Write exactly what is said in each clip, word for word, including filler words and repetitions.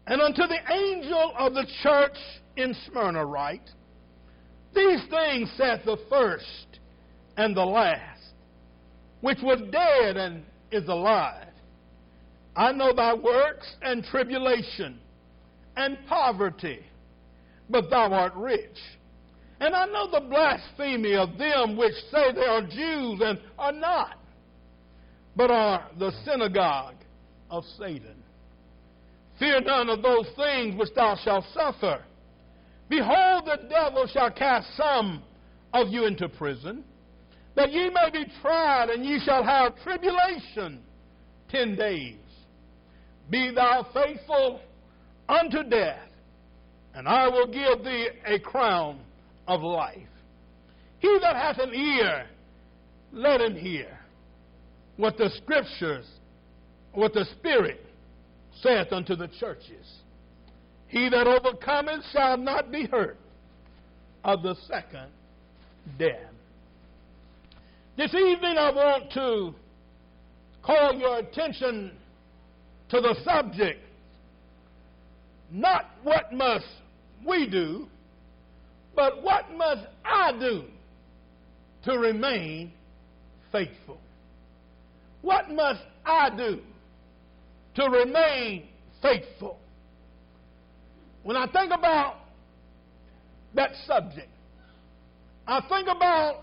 And unto the angel of the church in Smyrna write, these things saith the first and the last, which was dead and is alive. I know thy works and tribulation and poverty, but thou art rich. And I know the blasphemy of them which say they are Jews and are not, but are the synagogue of Satan. Fear none of those things which thou shalt suffer. Behold, the devil shall cast some of you into prison, that ye may be tried, and ye shall have tribulation ten days. Be thou faithful unto death, and I will give thee a crown of life. He that hath an ear, let him hear what the Scriptures, what the Spirit saith unto the churches. He that overcometh shall not be hurt of the second death. This evening I want to call your attention to the subject, not what must we do, but what must I do to remain faithful? What must I do to remain faithful? When I think about that subject, I think about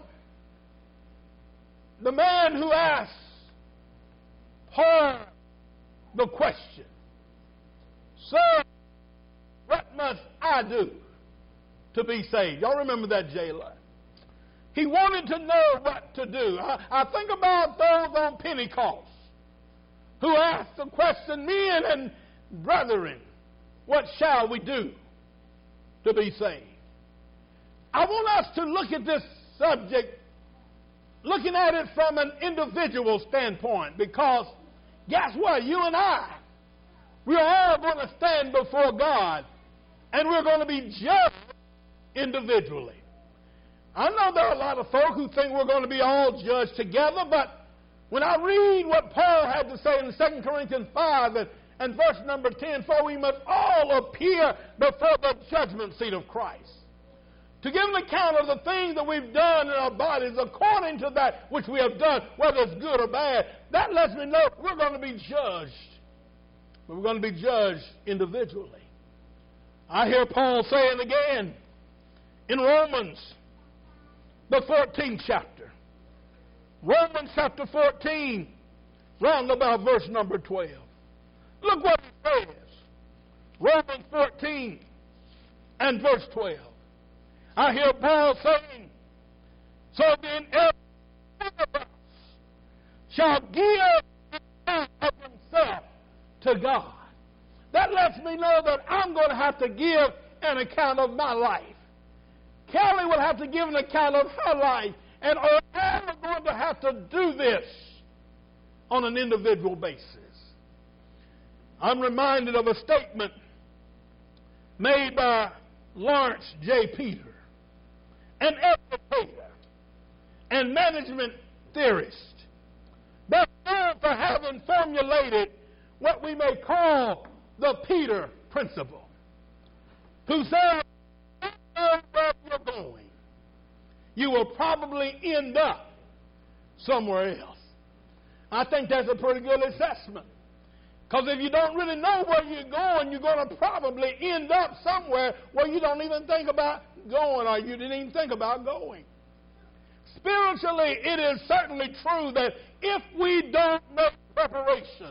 the man who asked Paul the question, Sir, what must I do to be saved? Y'all remember that jailer? He wanted to know what to do. I, I think about those on Pentecost who asked the question, men and brethren, what shall we do to be saved? I want us to look at this subject, looking at it from an individual standpoint, because guess what? You and I, we are all going to stand before God, and we're going to be judged individually. I know there are a lot of folk who think we're going to be all judged together, but when I read what Paul had to say in Second Corinthians five and, and verse number ten, for we must all appear before the judgment seat of Christ, to give an account of the things that we've done in our bodies according to that which we have done, whether it's good or bad. That lets me know we're going to be judged. But we're going to be judged individually. I hear Paul saying again in Romans, the fourteenth chapter. Romans chapter fourteen, round about verse number twelve. Look what it says. Romans fourteen and verse twelve. I hear Paul saying, so then every one of us shall give account of himself to God. That lets me know that I'm going to have to give an account of my life. Kelly will have to give an account of her life, and all are going to have to do this on an individual basis. I'm reminded of a statement made by Lawrence J. Peter, an educator and management theorist, best known for having formulated what we may call the Peter Principle, who said, where you're going, you will probably end up somewhere else. I think that's a pretty good assessment. Because if you don't really know where you're going, you're going to probably end up somewhere where you don't even think about going, or you didn't even think about going. Spiritually, it is certainly true that if we don't make preparation,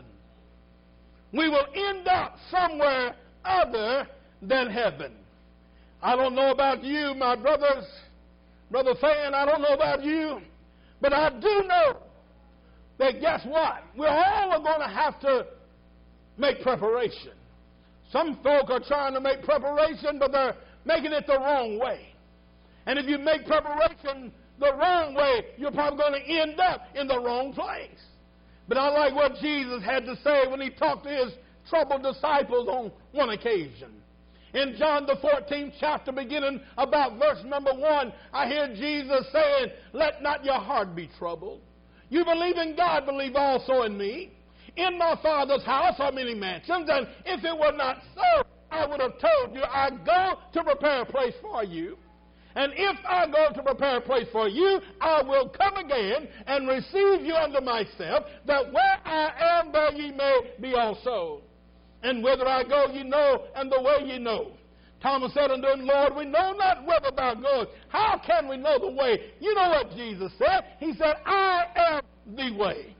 we will end up somewhere other than heaven. I don't know about you, my brothers, Brother Fan, I don't know about you, but I do know that guess what? We're all going to have to make preparation. Some folk are trying to make preparation, but they're making it the wrong way. And if you make preparation the wrong way, you're probably going to end up in the wrong place. But I like what Jesus had to say when he talked to his troubled disciples on one occasion. In John the fourteenth chapter, beginning about verse number one, I hear Jesus saying, let not your heart be troubled. You believe in God, believe also in me. In my Father's house are many mansions, and if it were not so, I would have told you, I go to prepare a place for you. And if I go to prepare a place for you, I will come again and receive you unto myself, that where I am, there ye may be also. And whither I go, ye know, and the way ye know. Thomas said unto him, Lord, we know not whither thou goest. How can we know the way? You know what Jesus said? He said, I am the way.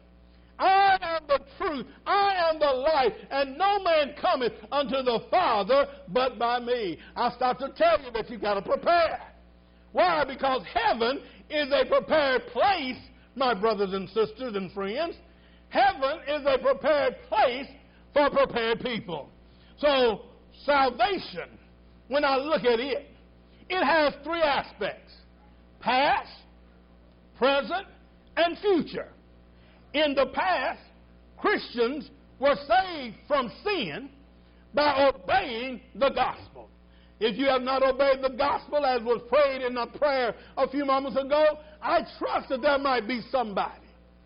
I am the truth. I am the life. And no man cometh unto the Father but by me. I start to tell you that you've got to prepare. Why? Because heaven is a prepared place, my brothers and sisters and friends. Heaven is a prepared place for prepared people. So, salvation, when I look at it, it has three aspects: past, present, and future. In the past, Christians were saved from sin by obeying the gospel. If you have not obeyed the gospel, as was prayed in the prayer a few moments ago, I trust that there might be somebody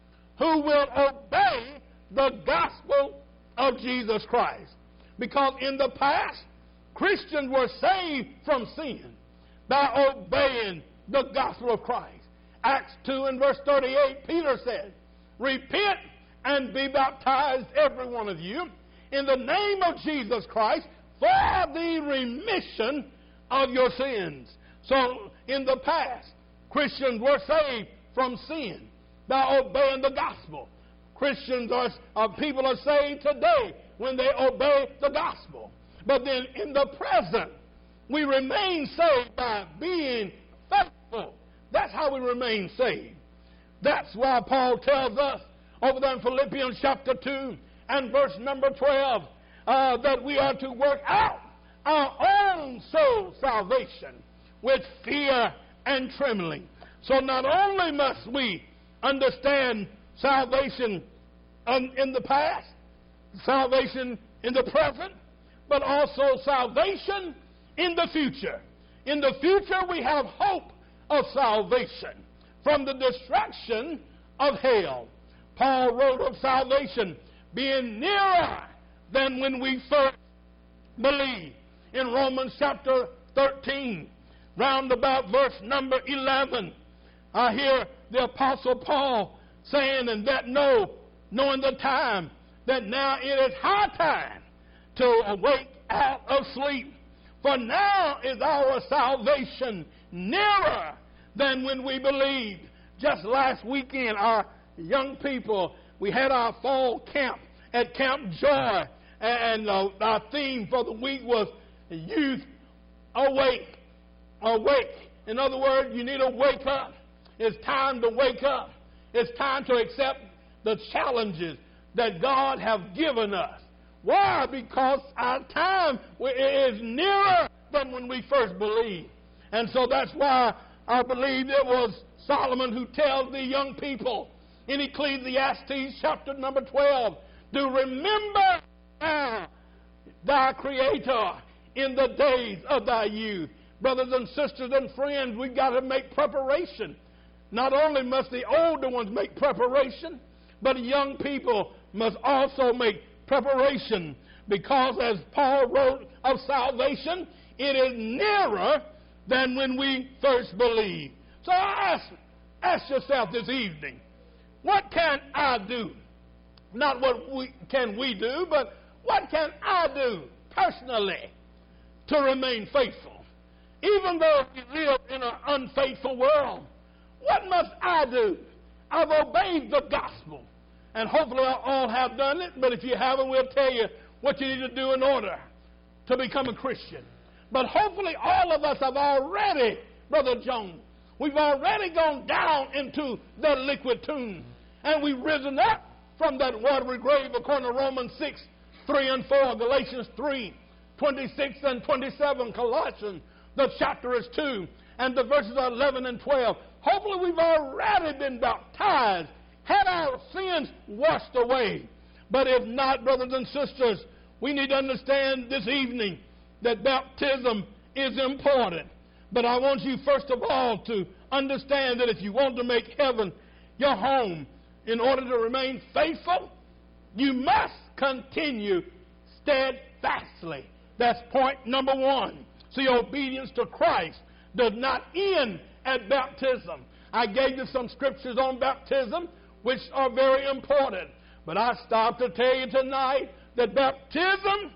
who will obey the gospel of Jesus Christ. Because in the past, Christians were saved from sin by obeying the gospel of Christ. Acts two and verse thirty-eight, Peter said, repent and be baptized, every one of you, in the name of Jesus Christ, for the remission of your sins. So, in the past, Christians were saved from sin by obeying the gospel. Christians are, uh, people are saved today when they obey the gospel. But then in the present, we remain saved by being faithful. That's how we remain saved. That's why Paul tells us over there in Philippians chapter two and verse number twelve, Uh, that we are to work out our own soul salvation with fear and trembling. So not only must we understand salvation um, in the past, salvation in the present, but also salvation in the future. In the future we have hope of salvation from the destruction of hell. Paul wrote of salvation being nearer than when we first believed. In Romans chapter thirteen, round about verse number eleven, I hear the Apostle Paul saying, and that know, knowing the time, that now it is high time to awake out of sleep. For now is our salvation nearer than when we believed. Just last weekend, our young people, we had our fall camp at Camp Joy. And uh, our theme for the week was youth awake. Awake. In other words, you need to wake up. It's time to wake up. It's time to accept the challenges that God has given us. Why? Because our time is nearer than when we first believed. And so that's why I believe it was Solomon who tells the young people in Ecclesiastes chapter number twelve, to remember now thy Creator in the days of thy youth. Brothers and sisters and friends, we've got to make preparation. Not only must the older ones make preparation, but young people must also make preparation, because as Paul wrote of salvation, it is nearer than when we first believed. So ask, ask yourself this evening, what can I do? Not what we, can we do, but what can I do personally to remain faithful? Even though we live in an unfaithful world, what must I do? I've obeyed the gospel. And hopefully all have done it, but if you haven't, we'll tell you what you need to do in order to become a Christian. But hopefully all of us have already, Brother Jones, we've already gone down into that liquid tomb, and we've risen up from that watery grave according to Romans six, three and four, Galatians three, twenty-six and twenty-seven, Colossians, the chapter is two, and the verses are eleven and twelve. Hopefully we've already been baptized, had our sins washed away. But if not, brothers and sisters, we need to understand this evening that baptism is important. But I want you first of all to understand that if you want to make heaven your home, in order to remain faithful, You must continue steadfastly. That's point number one. See, obedience to Christ does not end at baptism. I gave you some scriptures on baptism, which are very important. But I stopped to tell you tonight that baptism,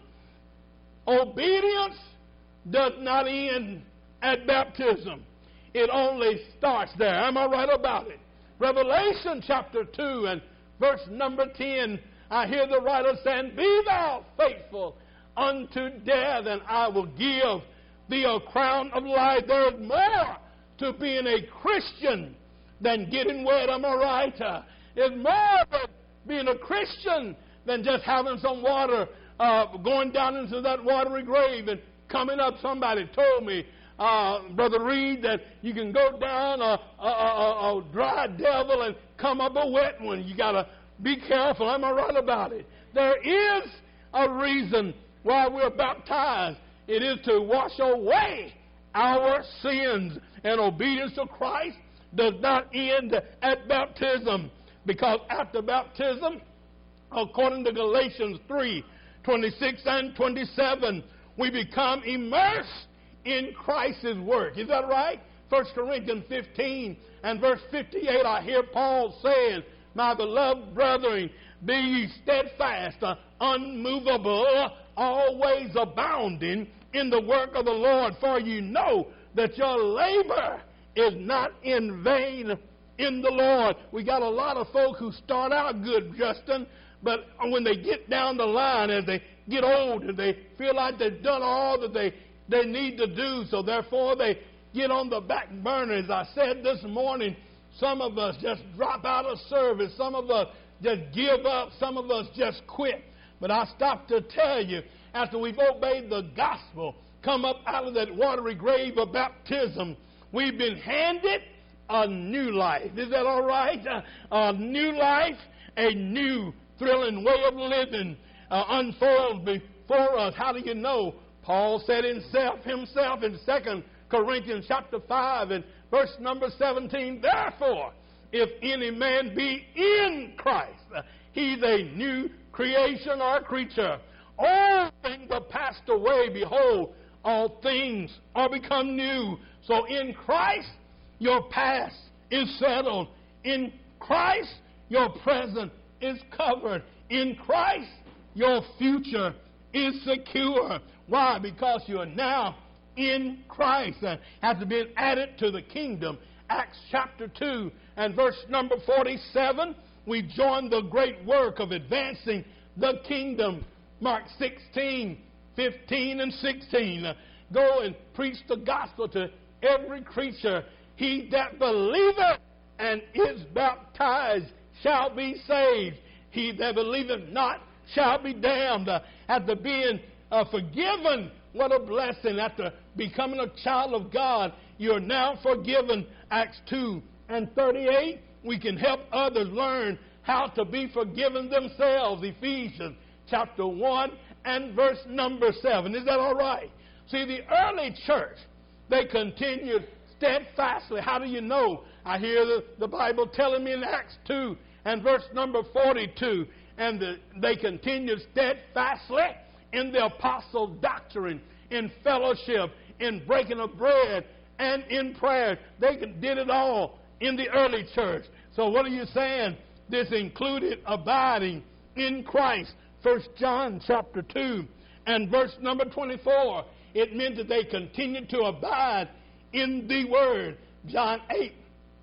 obedience, does not end at baptism. It only starts there. Am I right about it? Revelation chapter two and verse number ten, I hear the writer saying, "Be thou faithful unto death, and I will give thee a crown of life." There is more to being a Christian than getting wet. Am I right? Uh, it's more than being a Christian than just having some water, uh, going down into that watery grave and coming up. Somebody told me, uh, Brother Reed, that you can go down a, a, a, a dry devil and come up a wet one. You got to be careful. Am I right about it? There is a reason why we're baptized. It is to wash away our sins. And obedience to Christ does not end at baptism, because after baptism, according to Galatians three, twenty-six and twenty-seven, we become immersed in Christ's work. Is that right? First Corinthians fifteen and verse fifty-eight, I hear Paul saying, "My beloved brethren, be ye steadfast, uh, unmovable, always abounding in the work of the Lord, for you know that your labor is not in vain in the Lord." We got a lot of folk who start out good, Justin, but when they get down the line, as they get older, they feel like they've done all that they, they need to do, so therefore they get on the back burner. As I said this morning, some of us just drop out of service. Some of us just give up. Some of us just quit. But I stopped to tell you, after we've obeyed the gospel, come up out of that watery grave of baptism, we've been handed a new life. Is that all right? A new life, a new thrilling way of living uh, unfolds before us. How do you know? Paul said himself, himself in Second Corinthians chapter five and verse number seventeen, "Therefore, if any man be in Christ, he's a new creation or creature. All things are passed away. Behold, all things are become new." So in Christ, your past is settled. In Christ, your present is covered. In Christ, your future is secure. Why? Because you are now in Christ and have to be added to the kingdom. Acts chapter two and verse number forty-seven, we join the great work of advancing the kingdom. Mark sixteen, fifteen and sixteen. Uh, go and preach the gospel to every creature. He that believeth and is baptized shall be saved. He that believeth not shall be damned. Uh, after being uh, forgiven, what a blessing. After becoming a child of God, you're now forgiven. Acts two and thirty-eight, we can help others learn how to be forgiven themselves. Ephesians chapter one and verse number seven. Is that all right? See, the early church, they continued steadfastly. How do you know? I hear the, the Bible telling me in Acts two and verse number forty-two, and the, they continued steadfastly in the apostle doctrine, in fellowship, in breaking of bread, and in prayer. They did it all in the early church. So what are you saying? This included abiding in Christ. First John chapter two and verse number twenty-four. It meant that they continued to abide in the Word. John eight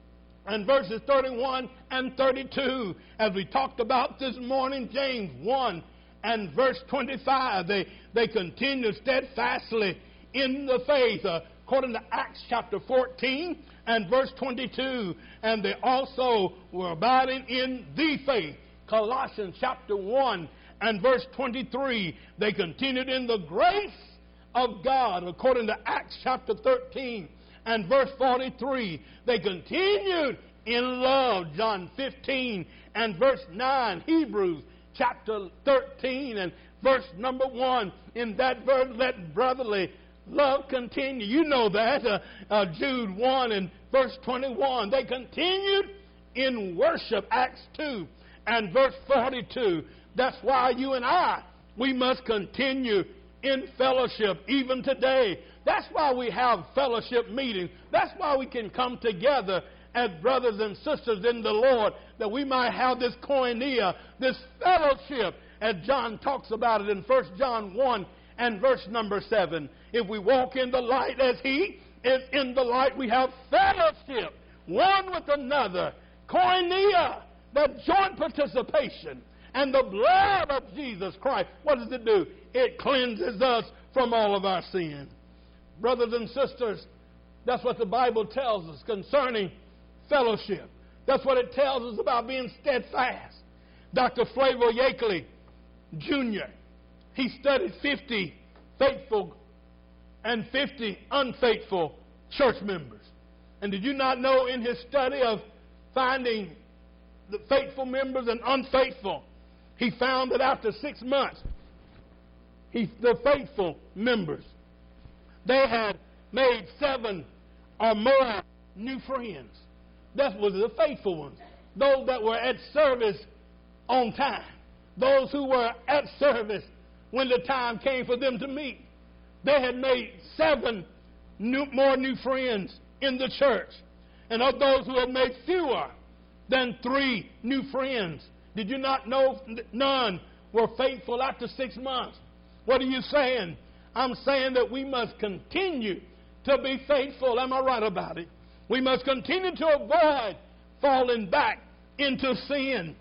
and verses thirty-one and thirty-two. As we talked about this morning, James one and verse twenty-five. They, they continued steadfastly in the faith. Uh, according to Acts chapter fourteen and verse twenty-two. And they also were abiding in the faith. Colossians chapter one and verse twenty-three. They continued in the grace of God, according to Acts chapter thirteen and verse forty-three. They continued in love, John fifteen and verse nine. Hebrews chapter thirteen and verse number one. In that verse, let brotherly love continue. You know that. Uh, uh, Jude one and verse twenty-one. They continued in worship, Acts two and verse forty-two. That's why you and I, we must continue in fellowship even today. That's why we have fellowship meetings. That's why we can come together as brothers and sisters in the Lord, that we might have this koinonia, this fellowship, as John talks about it in First John one and verse number seven. If we walk in the light as he is in the light, we have fellowship one with another. Koinonia, that joint participation. And the blood of Jesus Christ, what does it do? It cleanses us from all of our sin. Brothers and sisters, that's what the Bible tells us concerning fellowship. That's what it tells us about being steadfast. Doctor Flavor Yakeley, Junior, he studied fifty faithful and fifty unfaithful church members. And did you not know in his study of finding the faithful members and unfaithful, he found that after six months, he, the faithful members, they had made seven or more new friends. That was the faithful ones. Those that were at service on time. Those who were at service when the time came for them to meet. They had made seven new, more new friends in the church. And of those who had made fewer than three new friends, did you not know none were faithful after six months? What are you saying? I'm saying that we must continue to be faithful. Am I right about it? We must continue to avoid falling back into sin.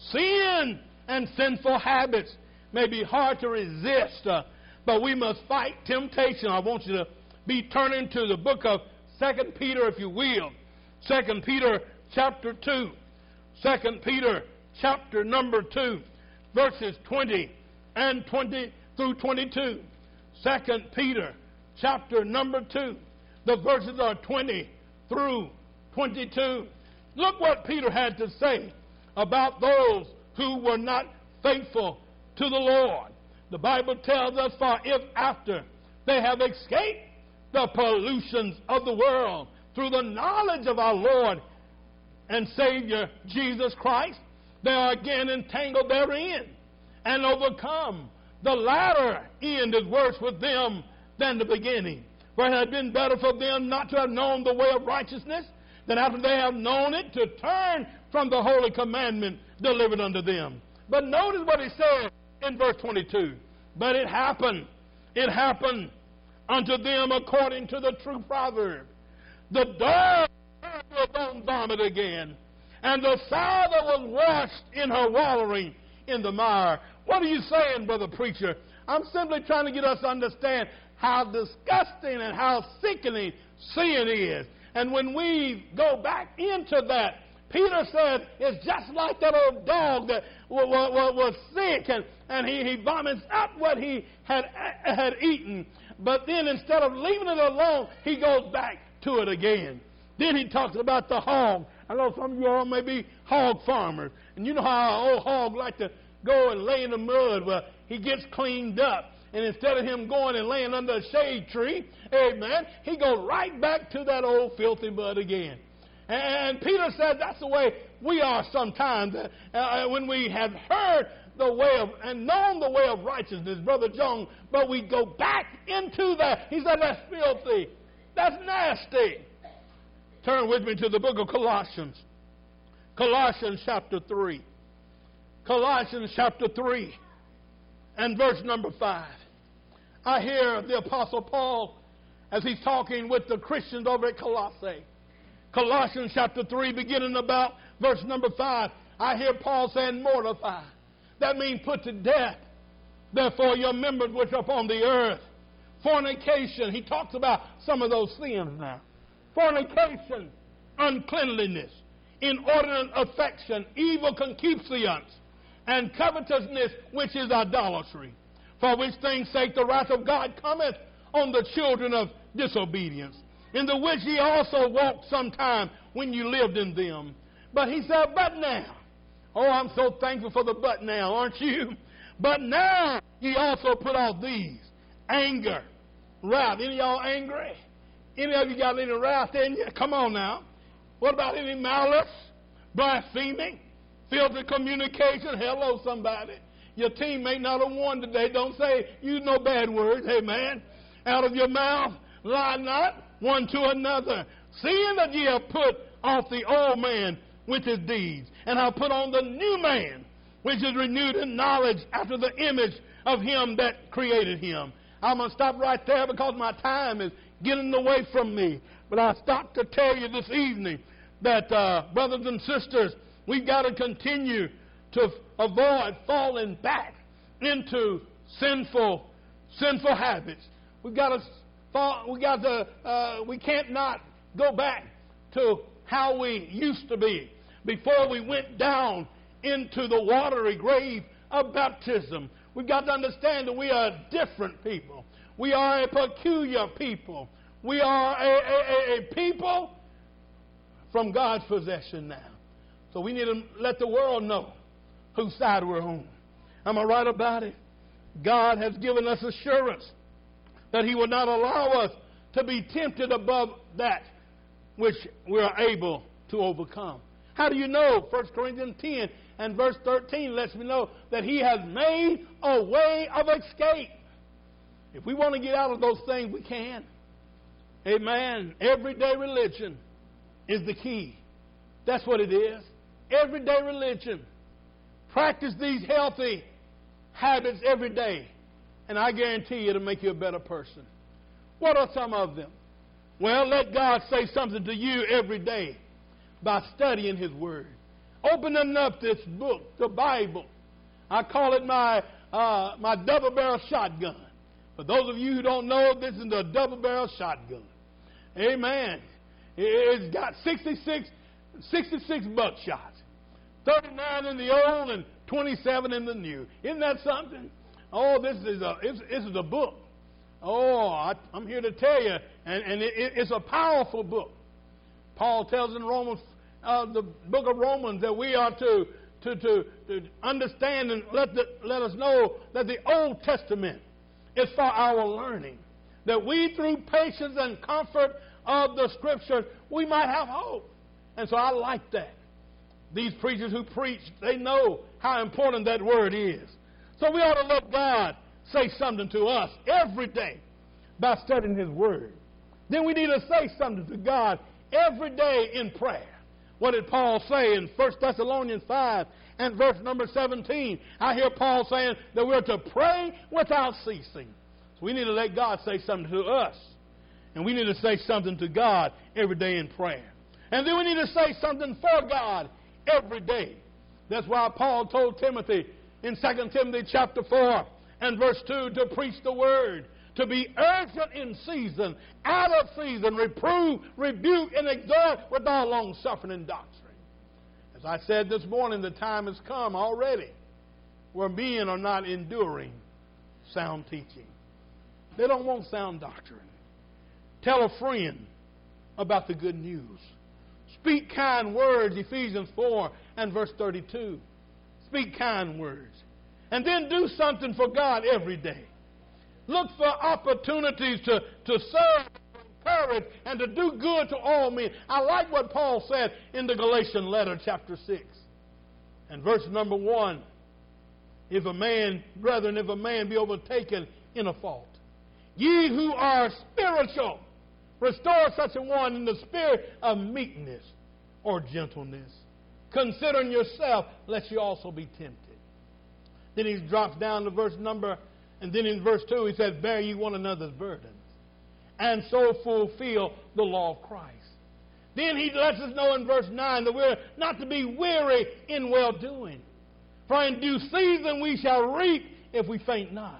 Sin and sinful habits may be hard to resist, uh, but we must fight temptation. I want you to be turning to the book of Second Peter, if you will. Second Peter chapter two. Second Peter chapter number two, verses twenty and twenty through twenty-two. Second Peter chapter number two. The verses are twenty through twenty-two. Look what Peter had to say about those who were not faithful to the Lord. The Bible tells us, for if after they have escaped the pollutions of the world through the knowledge of our Lord and Savior Jesus Christ, they are again entangled therein and overcome. The latter end is worse with them than the beginning. For it had been better for them not to have known the way of righteousness than after they have known it to turn from the holy commandment delivered unto them. But notice what he said in verse twenty-two. But it happened, it happened unto them according to the true proverb. The dog turned to her own vomit again, and the sow that was washed in her wallowing in the mire. What are you saying, brother preacher? I'm simply trying to get us to understand how disgusting and how sickening sin is. And when we go back into that, Peter said it's just like that old dog that w- w- w- was sick and, and he, he vomits up what he had, had eaten. But then instead of leaving it alone, he goes back to it again. Then he talks about the hog. I know some of you all may be hog farmers. And you know how an old hog like to go and lay in the mud. Well, he gets cleaned up. And instead of him going and laying under a shade tree, amen, he goes right back to that old filthy mud again. And Peter said that's the way we are sometimes. Uh, when we have heard the way of and known the way of righteousness, Brother John, but we go back into that. He said that's filthy. That's nasty. Turn with me to the book of Colossians. Colossians chapter three. Colossians chapter three and verse number five. I hear the Apostle Paul as he's talking with the Christians over at Colossae. Colossians chapter three, beginning about verse number five. I hear Paul saying, mortify. That means put to death. Therefore, your members which are upon the earth. Fornication. He talks about some of those sins now. Fornication, uncleanliness, inordinate affection, evil concupiscence, and covetousness, which is idolatry. For which things sake the wrath of God cometh on the children of disobedience, in the which ye also walked sometime when you lived in them. But he said, but now. Oh, I'm so thankful for the but now, aren't you? But now ye also put off these. Anger, wrath. Any of y'all angry? Any of you got any wrath in you? Come on now. What about any malice, blaspheming, filthy communication? Hello, somebody. Your team may not have won today. Don't say, use no bad words. Amen. Out of your mouth, lie not one to another. Seeing that ye have put off the old man with his deeds, and have put on the new man, which is renewed in knowledge after the image of him that created him. I'm going to stop right there because my time is getting away from me. But I stopped to tell you this evening that, uh, brothers and sisters, we've got to continue to avoid falling back into sinful, sinful habits. We've got to fall, we got to, uh, we can't not go back to how we used to be before we went down into the watery grave of baptism. We've got to understand that we are different people. We are a peculiar people. We are a, a, a people from God's possession now. So we need to let the world know whose side we're on. Am I right about it? God has given us assurance that He will not allow us to be tempted above that which we are able to overcome. How do you know? First Corinthians ten and verse thirteen lets me know that He has made a way of escape. If we want to get out of those things, we can. Amen. Everyday religion is the key. That's what it is. Everyday religion. Practice these healthy habits every day, and I guarantee you it'll make you a better person. What are some of them? Well, let God say something to you every day by studying His Word. Opening up this book, the Bible. I call it my uh, my double-barrel shotgun. For those of you who don't know, this is a double-barrel shotgun. Amen. It's got sixty-six, sixty-six buckshots. thirty-nine in the old and twenty-seven in the new. Isn't that something? Oh, this is a, it's, this is a book. Oh, I, I'm here to tell you, and, and it, it's a powerful book. Paul tells in Romans, uh, the book of Romans, that we are to, to, to, to understand and let, the, let us know that the Old Testament is for our learning, that we, through patience and comfort of the Scriptures, we might have hope. And so I like that. These preachers who preach, they know how important that word is. So we ought to let God say something to us every day by studying His Word. Then we need to say something to God every day in prayer. What did Paul say in First Thessalonians five and verse number seventeen? I hear Paul saying that we're to pray without ceasing. So we need to let God say something to us. And we need to say something to God every day in prayer. And then we need to say something for God every day. That's why Paul told Timothy in Second Timothy chapter four and verse two to preach the word, to be urgent in season, out of season, reprove, rebuke, and exhort with all long suffering and doctrine. As I said this morning, the time has come already where men are not enduring sound teaching. They don't want sound doctrine. Tell a friend about the good news. Speak kind words, Ephesians four and verse thirty-two. Speak kind words. And then do something for God every day. Look for opportunities to, to serve, to encourage, and to do good to all men. I like what Paul said in the Galatian letter, chapter six. And verse number one. If a man, brethren, if a man be overtaken in a fault, ye who are spiritual, restore such a one in the spirit of meekness or gentleness, considering yourself, lest you also be tempted. Then he drops down to verse number, and then in verse two he says, bear ye one another's burdens, and so fulfill the law of Christ. Then he lets us know in verse nine that we're not to be weary in well-doing. For in due season we shall reap if we faint not.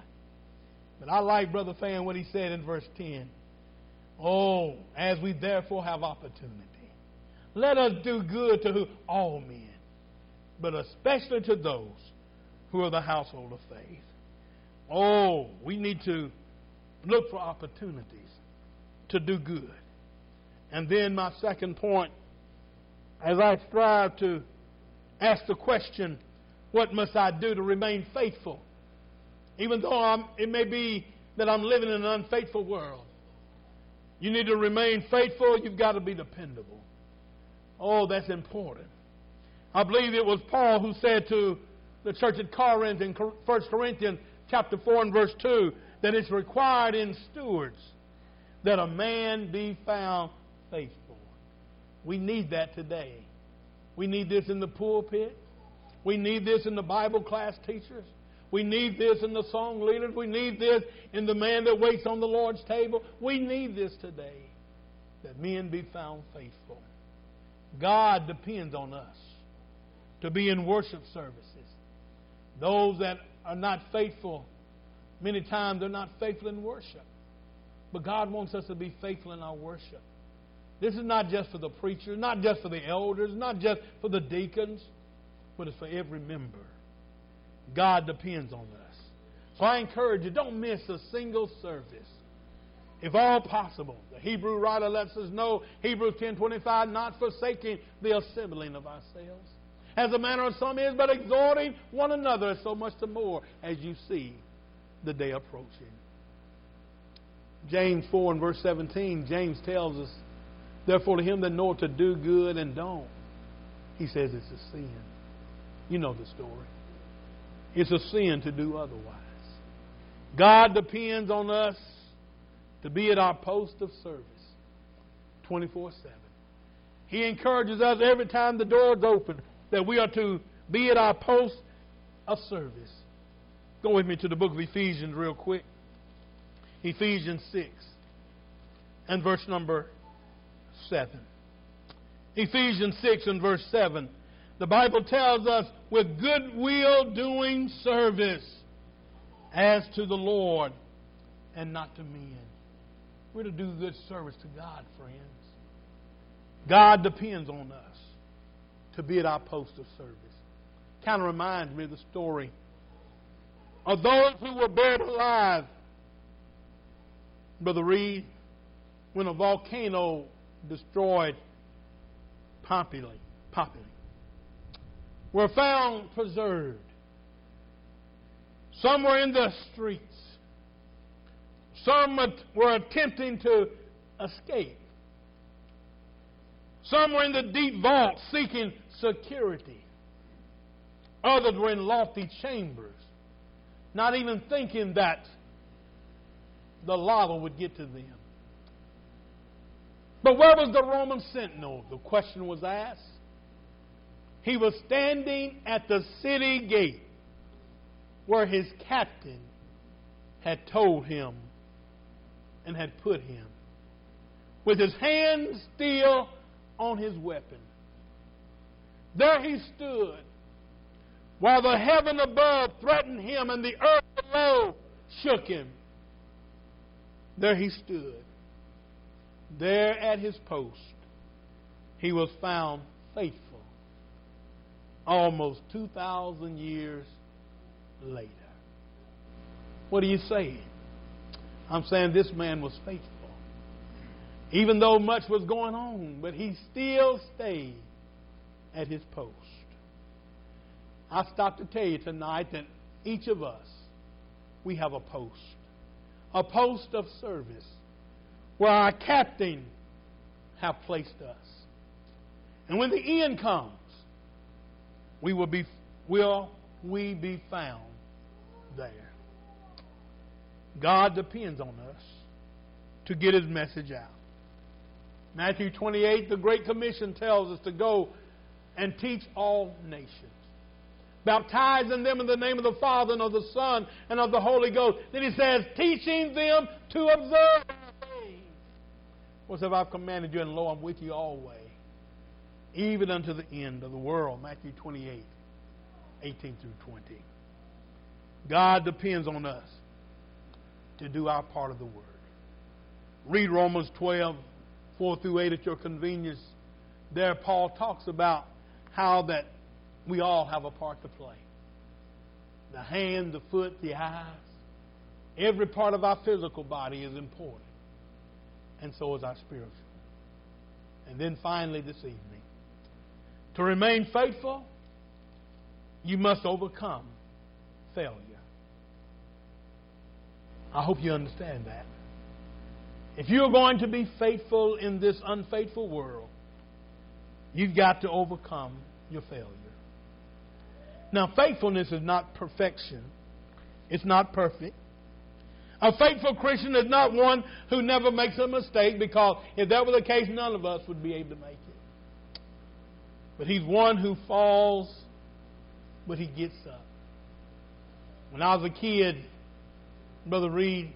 But I like Brother Fan what he said in verse ten. Oh, as we therefore have opportunity, let us do good to who? All men, but especially to those who are the household of faith. Oh, we need to look for opportunities to do good. And then my second point, as I strive to ask the question, what must I do to remain faithful? Even though I'm, it may be that I'm living in an unfaithful world. You need to remain faithful. You've got to be dependable. Oh, that's important. I believe it was Paul who said to the church at Corinth in First Corinthians chapter four and verse two, that it's required in stewards that a man be found faithful. We need that today. We need this in the pulpit. We need this in the Bible class teachers. We need this in the song leaders. We need this in the man that waits on the Lord's table. We need this today, that men be found faithful. God depends on us to be in worship services. Those that are not faithful, many times they're not faithful in worship. But God wants us to be faithful in our worship. This is not just for the preachers, not just for the elders, not just for the deacons, but it's for every member. God depends on us. So I encourage you, don't miss a single service. If all possible, the Hebrew writer lets us know, Hebrews ten twenty-five, not forsaking the assembling of ourselves, as the manner of some is, but exhorting one another so much the more as you see the day approaching. James four and verse seventeen, James tells us, therefore to him that knoweth to do good and don't, he says it's a sin. You know the story. It's a sin to do otherwise. God depends on us to be at our post of service twenty-four seven. He encourages us every time the door is open that we are to be at our post of service. Go with me to the book of Ephesians real quick. Ephesians six and verse number seven. Ephesians six and verse seven. The Bible tells us, with good will doing service as to the Lord and not to men. We're to do good service to God, friends. God depends on us to be at our post of service. Kind of reminds me of the story of those who were buried alive, Brother Reed, when a volcano destroyed Pompeii. Pompeii. Were found preserved. Some were in the streets. Some were attempting to escape. Some were in the deep vault seeking security. Others were in lofty chambers, not even thinking that the lava would get to them. But where was the Roman sentinel? The question was asked. He was standing at the city gate where his captain had told him and had put him, with his hand still on his weapon. There he stood, while the heaven above threatened him and the earth below shook him. There he stood. There at his post, he was found faithful. Almost two thousand years later. What are you saying? I'm saying this man was faithful. Even though much was going on, but he still stayed at his post. I stopped to tell you tonight that each of us, we have a post. A post of service where our captain have placed us. And when the end comes, we will be will we be found there. God depends on us to get his message out. Matthew twenty-eight, the Great Commission tells us to go and teach all nations, baptizing them in the name of the Father and of the Son and of the Holy Ghost. Then he says, teaching them to observe things whatsoever I've commanded you, and lo, I'm with you always, even unto the end of the world. Matthew twenty-eight, eighteen through twenty. God depends on us to do our part of the word. Read Romans twelve, four through eight at your convenience. There Paul talks about how that we all have a part to play. The hand, the foot, the eyes. Every part of our physical body is important. And so is our spiritual. And then finally this evening, to remain faithful, you must overcome failure. I hope you understand that. If you're going to be faithful in this unfaithful world, you've got to overcome your failure. Now, faithfulness is not perfection. It's not perfect. A faithful Christian is not one who never makes a mistake, because if that were the case, none of us would be able to make it. But he's one who falls, but he gets up. When I was a kid, Brother Reed,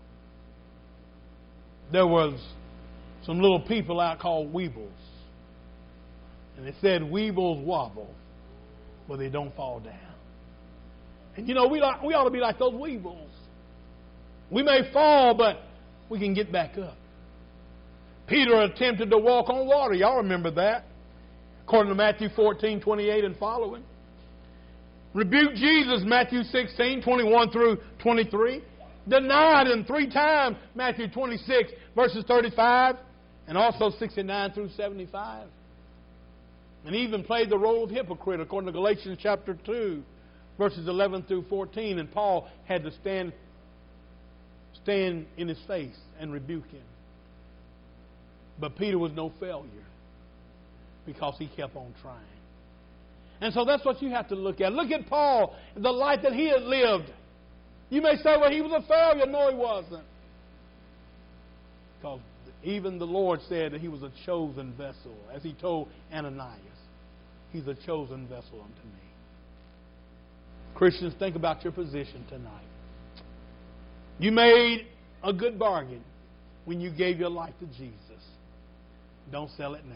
there was some little people out called weebles. And it said, weebles wobble, but they don't fall down. And you know, we, like, we ought to be like those weebles. We may fall, but we can get back up. Peter attempted to walk on water. Y'all remember that? According to Matthew fourteen, twenty-eight and following. Rebuked Jesus, Matthew sixteen, twenty-one through twenty-three. Denied him three times, Matthew twenty-six, verses thirty-five, and also sixty-nine through seventy-five. And even played the role of hypocrite, according to Galatians chapter two, verses eleven through fourteen. And Paul had to stand, stand in his face and rebuke him. But Peter was no failure, because he kept on trying. And so that's what you have to look at. Look at Paul, the life that he had lived. You may say, well, he was a failure. No, he wasn't. Because even the Lord said that he was a chosen vessel. As he told Ananias, he's a chosen vessel unto me. Christians, think about your position tonight. You made a good bargain when you gave your life to Jesus. Don't sell it now.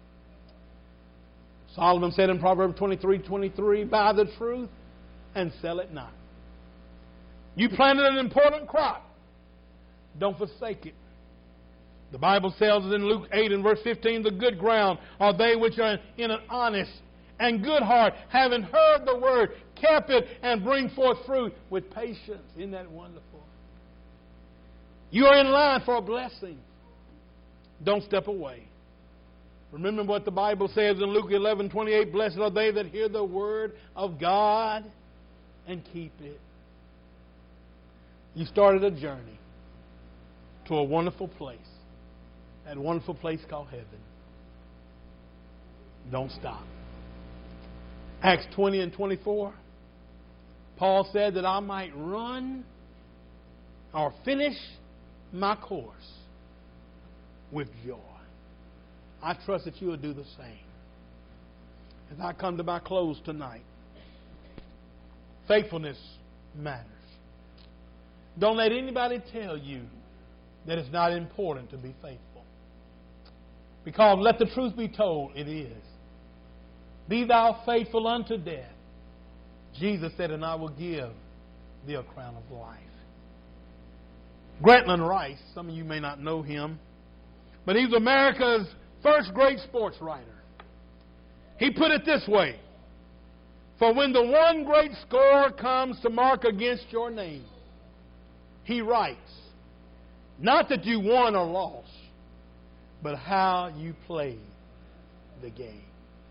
Solomon said in Proverbs twenty-three twenty-three, buy the truth and sell it not. You planted an important crop. Don't forsake it. The Bible tells us in Luke eight and verse fifteen, the good ground are they which are in an honest and good heart, having heard the word, kept it, and bring forth fruit with patience. Isn't that wonderful? You are in line for a blessing. Don't step away. Remember what the Bible says in Luke eleven twenty-eight, blessed are they that hear the word of God and keep it. You started a journey to a wonderful place, that wonderful place called heaven. Don't stop. Acts twenty and twenty-four, Paul said that I might run or finish my course with joy. I trust that you will do the same. As I come to my close tonight, faithfulness matters. Don't let anybody tell you that it's not important to be faithful. Because let the truth be told, it is. Be thou faithful unto death. Jesus said, and I will give thee a crown of life. Grantland Rice, some of you may not know him, but he was America's first great sports writer. He put it this way, for when the one great score comes to mark against your name, he writes, not that you won or lost, but how you played the game.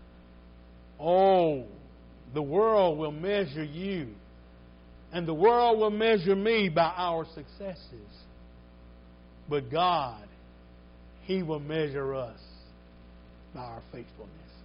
Oh, the world will measure you, and the world will measure me by our successes. But God, He will measure us by our faithfulness.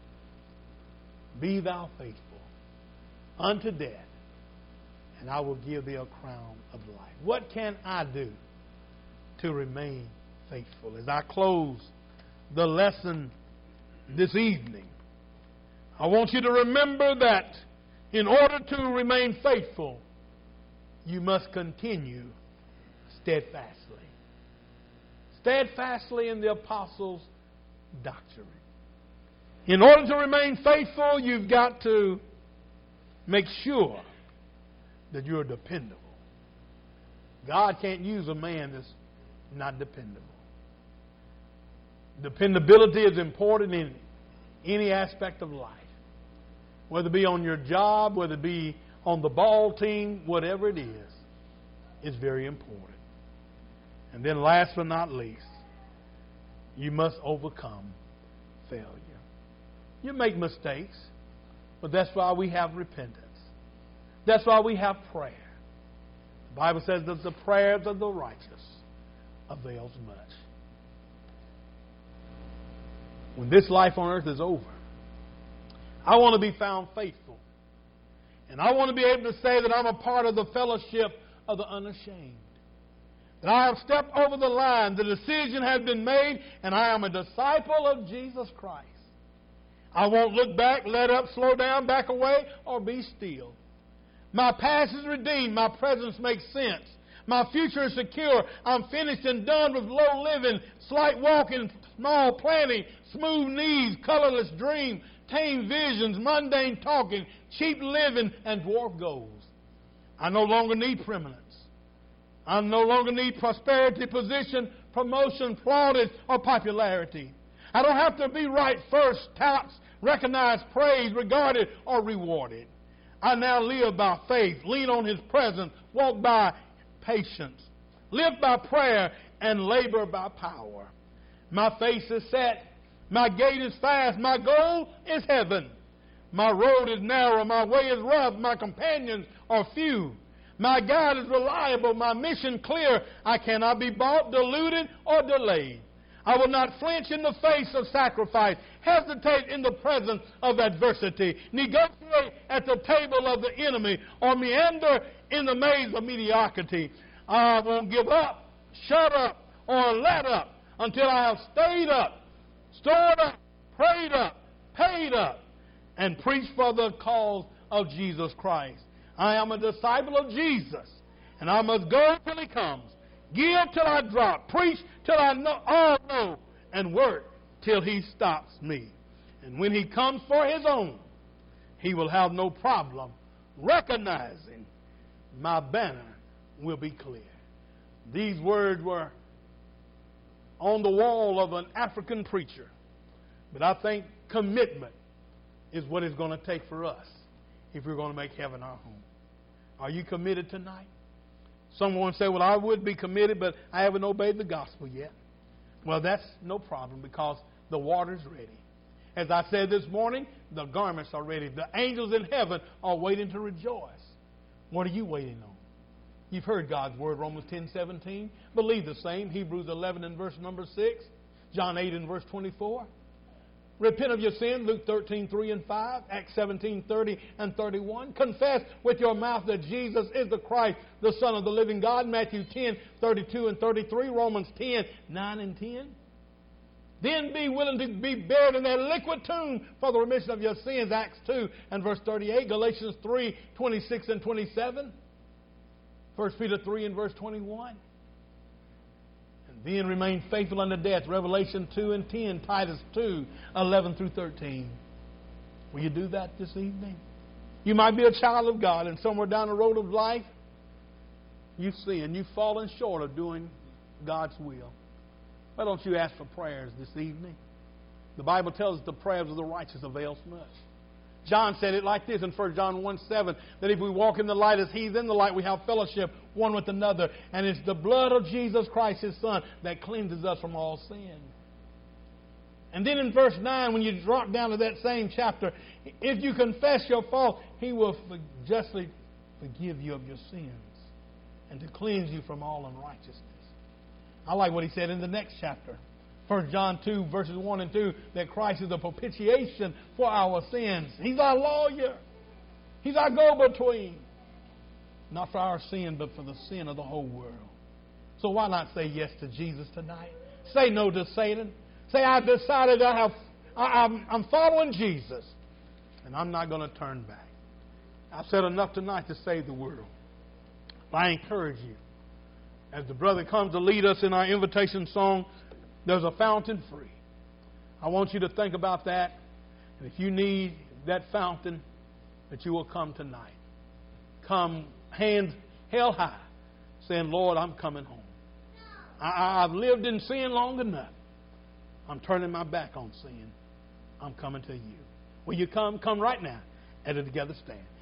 Be thou faithful unto death, and I will give thee a crown of life. What can I do to remain faithful? As I close the lesson this evening, I want you to remember that in order to remain faithful, you must continue steadfastly. Steadfastly in the apostles' doctrine. In order to remain faithful, you've got to make sure that you're dependable. God can't use a man that's not dependable. Dependability is important in any aspect of life. Whether it be on your job, whether it be on the ball team, whatever it is, it's very important. And then last but not least, you must overcome failure. You make mistakes, but that's why we have repentance. That's why we have prayer. The Bible says that the prayers of the righteous avails much. When this life on earth is over, I want to be found faithful And I want to be able to say that I'm a part of the fellowship of the unashamed. That I have stepped over the line. The decision has been made, and I am a disciple of Jesus Christ. I won't look back, let up, slow down, back away, or be still. My past is redeemed. My presence makes sense. My future is secure. I'm finished and done with low living, slight walking, small planning, smooth knees, colorless dream, tame visions, mundane talking, cheap living, and dwarf goals. I no longer need preeminence. I no longer need prosperity, position, promotion, plaudits, or popularity. I don't have to be right first, touts, recognized, praised, regarded, or rewarded. I now live by faith, lean on His presence, walk by patience, live by prayer, and labor by power. My face is set. My gait is fast. My goal is heaven. My road is narrow. My way is rough. My companions are few. My guide is reliable. My mission clear. I cannot be bought, deluded, or delayed. I will not flinch in the face of sacrifice, hesitate in the presence of adversity, negotiate at the table of the enemy, or meander in the maze of mediocrity. I won't give up, shut up, or let up until I have stayed up, stored up, prayed up, paid up, and preached for the cause of Jesus Christ. I am a disciple of Jesus, and I must go till He comes. Give till I drop, preach till I know, all know, and work till He stops me. And when He comes for His own, He will have no problem recognizing my banner will be clear. These words were on the wall of an African preacher, but I think commitment is what it's going to take for us if we're going to make heaven our home. Are you committed tonight? Someone say, well, I would be committed, but I haven't obeyed the gospel yet. Well, that's no problem because the water's ready. As I said this morning, the garments are ready. The angels in heaven are waiting to rejoice. What are you waiting on? You've heard God's word, Romans ten seventeen. Believe the same. Hebrews eleven and verse number six. John eight and verse twenty-four. Repent of your sin, Luke thirteen, three and five, Acts seventeen, thirty and thirty-one. Confess with your mouth that Jesus is the Christ, the Son of the living God, Matthew ten, thirty-two and thirty-three, Romans ten, nine and ten. Then be willing to be buried in that liquid tomb for the remission of your sins, Acts two and verse thirty-eight, Galatians three, twenty-six and twenty-seven, First Peter three and verse twenty-one. Then remain faithful unto death. Revelation two and ten. Titus two, eleven through thirteen. Will you do that this evening? You might be a child of God, and somewhere down the road of life, you sin. You've fallen short of doing God's will. Why don't you ask for prayers this evening? The Bible tells us the prayers of the righteous avails much. John said it like this in First John one seven, that if we walk in the light as He's in the light, we have fellowship one with another. And it's the blood of Jesus Christ, His Son, that cleanses us from all sin. And then in verse nine, when you drop down to that same chapter, if you confess your fault, He will justly forgive you of your sins and to cleanse you from all unrighteousness. I like what He said in the next chapter. First John two, verses one and two, that Christ is a propitiation for our sins. He's our lawyer. He's our go-between. Not for our sin, but for the sin of the whole world. So why not say yes to Jesus tonight? Say no to Satan. Say, I've decided I have, I, I'm, I'm following Jesus, and I'm not going to turn back. I've said enough tonight to save the world. But I encourage you, as the brother comes to lead us in our invitation song, there's a fountain free. I want you to think about that. And if you need that fountain, that you will come tonight. Come hands held high, saying, Lord, I'm coming home. I, I've lived in sin long enough. I'm turning my back on sin. I'm coming to you. Will you come? Come right now. And together stand.